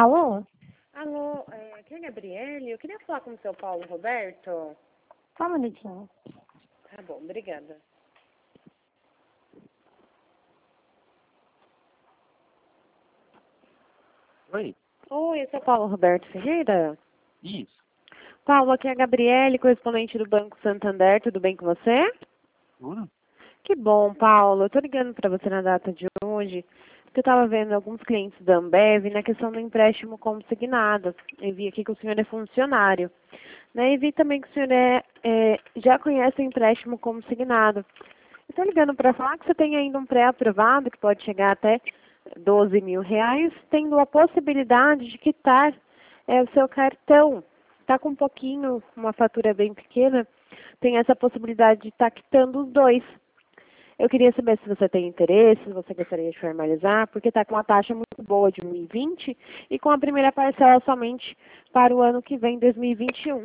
Alô? Alô, aqui é a Gabriele. Eu queria falar com o seu Paulo Roberto. Só um minutinho. Tá bom, obrigada. Oi? Oi, esse é o Paulo Roberto Ferreira? Isso. Paulo, aqui é a Gabriele, correspondente do Banco Santander. Tudo bem com você? Tudo? Que bom, Paulo. Eu tô ligando para você na data de hoje, porque eu estava vendo alguns clientes da Ambev na questão do empréstimo consignado. Eu vi aqui que o senhor é funcionário, né? E vi também que o senhor já conhece o empréstimo consignado. Estou ligando para falar que você tem ainda um pré-aprovado que pode chegar até R$ 12.000, tendo a possibilidade de quitar o seu cartão. Está com um pouquinho, uma fatura bem pequena, tem essa possibilidade de estar quitando os dois. Eu queria saber se você tem interesse, se você gostaria de formalizar, porque está com uma taxa muito boa de 2020 e com a primeira parcela somente para o ano que vem, 2021.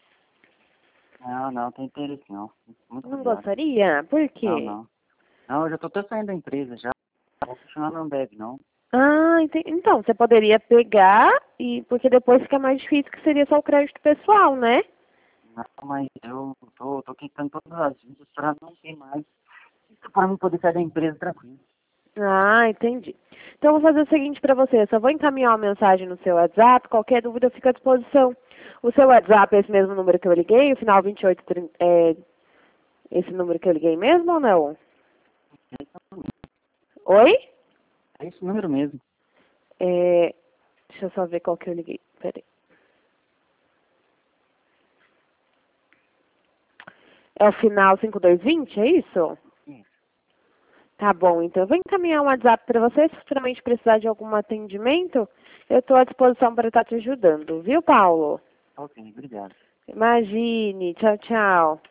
Não tem interesse não. Muito Não obrigado. gostaria? Por quê? Não. Não, eu já tô até saindo da empresa já. Não vou continuar na Ambev, não. Ah, então, você poderia pegar, porque depois fica mais difícil, que seria só o crédito pessoal, né? Não, mas eu tô quitando todas as vidas pra não ter mais. Pra mim poder sair da empresa tranquilo. Ah, entendi. Então, eu vou fazer o seguinte para você. Eu só vou encaminhar uma mensagem no seu WhatsApp. Qualquer dúvida, eu fico à disposição. O seu WhatsApp é esse mesmo número que eu liguei? O final 2830, esse número que eu liguei mesmo ou não? Oi? É esse número mesmo. Deixa eu só ver qual que eu liguei. Peraí. É o final 5220, é isso? Isso. Tá bom, então eu vou encaminhar um WhatsApp para você. Se futuramente precisar de algum atendimento, eu estou à disposição para estar te ajudando. Viu, Paulo? Ok, obrigado. Imagine. Tchau, tchau.